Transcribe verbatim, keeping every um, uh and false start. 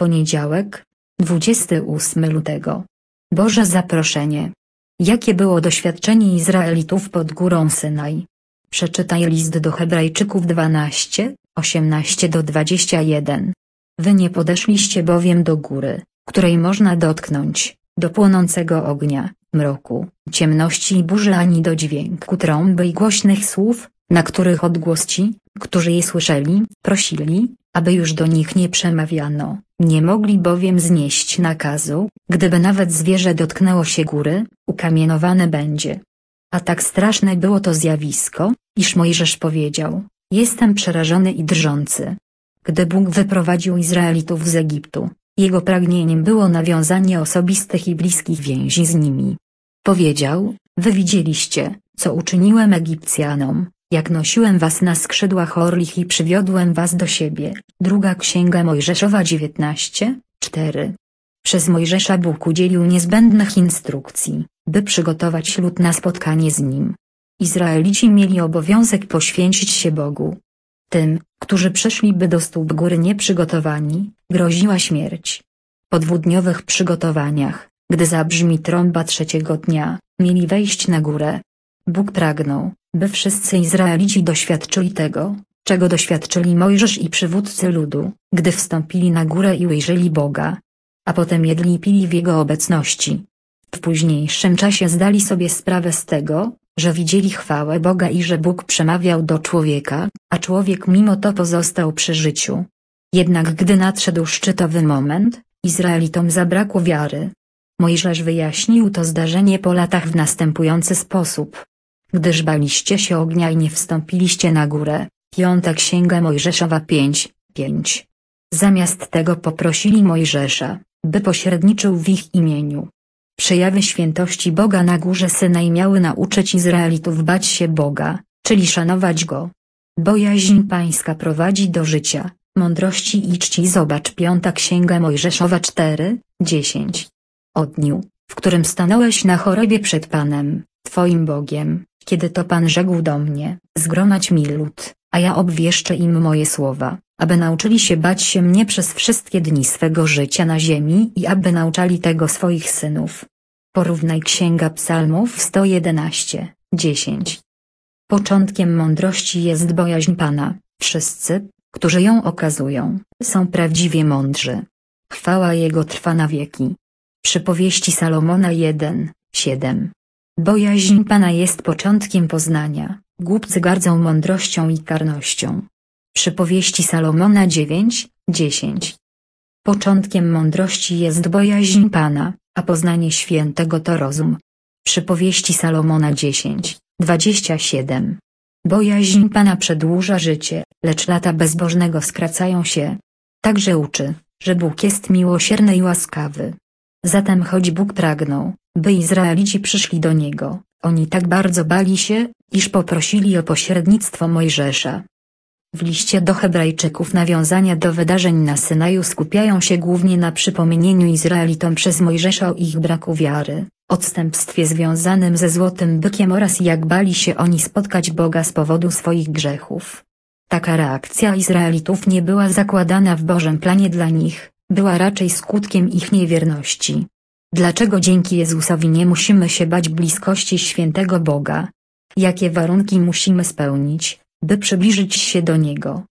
Poniedziałek, dwudziestego ósmego lutego. Boże zaproszenie. Jakie było doświadczenie Izraelitów pod górą Synaj? Przeczytaj list do Hebrajczyków dwanaście, osiemnaście do dwudziestego pierwszego. Wy nie podeszliście bowiem do góry, której można dotknąć, do płonącego ognia, mroku, ciemności i burzy, ani do dźwięku trąby i głośnych słów, na których odgłos ci, którzy je słyszeli, prosili, aby już do nich nie przemawiano, nie mogli bowiem znieść nakazu, gdyby nawet zwierzę dotknęło się góry, ukamienowane będzie. A tak straszne było to zjawisko, iż Mojżesz powiedział: jestem przerażony i drżący. Gdy Bóg wyprowadził Izraelitów z Egiptu, jego pragnieniem było nawiązanie osobistych i bliskich więzi z nimi. Powiedział: wy widzieliście, co uczyniłem Egipcjanom, jak nosiłem was na skrzydłach orlich i przywiodłem was do siebie. Druga Księga Mojżeszowa dziewiętnaście, cztery. Przez Mojżesza Bóg udzielił niezbędnych instrukcji, by przygotować lud na spotkanie z Nim. Izraelici mieli obowiązek poświęcić się Bogu. Tym, którzy przeszliby do stóp góry nieprzygotowani, groziła śmierć. Po dwudniowych przygotowaniach, gdy zabrzmi trąba trzeciego dnia, mieli wejść na górę. Bóg pragnął, by wszyscy Izraelici doświadczyli tego, czego doświadczyli Mojżesz i przywódcy ludu, gdy wstąpili na górę i ujrzeli Boga. A potem jedli i pili w Jego obecności. W późniejszym czasie zdali sobie sprawę z tego, że widzieli chwałę Boga i że Bóg przemawiał do człowieka, a człowiek mimo to pozostał przy życiu. Jednak gdy nadszedł szczytowy moment, Izraelitom zabrakło wiary. Mojżesz wyjaśnił to zdarzenie po latach w następujący sposób. Gdyż baliście się ognia i nie wstąpiliście na górę. Piąta Księga Mojżeszowa pięć, pięć. Zamiast tego poprosili Mojżesza, by pośredniczył w ich imieniu. Przejawy świętości Boga na górze Synaj miały nauczyć Izraelitów bać się Boga, czyli szanować Go. Bojaźń pańska prowadzi do życia, mądrości i czci. Zobacz Piąta Księga Mojżeszowa cztery, dziesięć. O dniu, w którym stanąłeś na Chorebie przed Panem, Twoim Bogiem, kiedy to Pan rzekł do mnie: zgromadź mi lud, a ja obwieszczę im moje słowa, aby nauczyli się bać się mnie przez wszystkie dni swego życia na ziemi i aby nauczali tego swoich synów. Porównaj Księga Psalmów sto jedenaście, dziesięć. Początkiem mądrości jest bojaźń Pana. Wszyscy, którzy ją okazują, są prawdziwie mądrzy. Chwała Jego trwa na wieki. Przypowieści Salomona jeden, siedem. Bojaźń Pana jest początkiem poznania, głupcy gardzą mądrością i karnością. Przypowieści Salomona dziewięć, dziesięć. Początkiem mądrości jest bojaźń Pana, a poznanie świętego to rozum. Przypowieści Salomona dziesięć, dwadzieścia siedem. Bojaźń Pana przedłuża życie, lecz lata bezbożnego skracają się. Także uczy, że Bóg jest miłosierny i łaskawy. Zatem choć Bóg pragnął, by Izraelici przyszli do Niego, oni tak bardzo bali się, iż poprosili o pośrednictwo Mojżesza. W liście do Hebrajczyków nawiązania do wydarzeń na Synaju skupiają się głównie na przypomnieniu Izraelitom przez Mojżesza o ich braku wiary, odstępstwie związanym ze złotym bykiem oraz jak bali się oni spotkać Boga z powodu swoich grzechów. Taka reakcja Izraelitów nie była zakładana w Bożym planie dla nich, była raczej skutkiem ich niewierności. Dlaczego dzięki Jezusowi nie musimy się bać bliskości świętego Boga? Jakie warunki musimy spełnić, by przybliżyć się do Niego?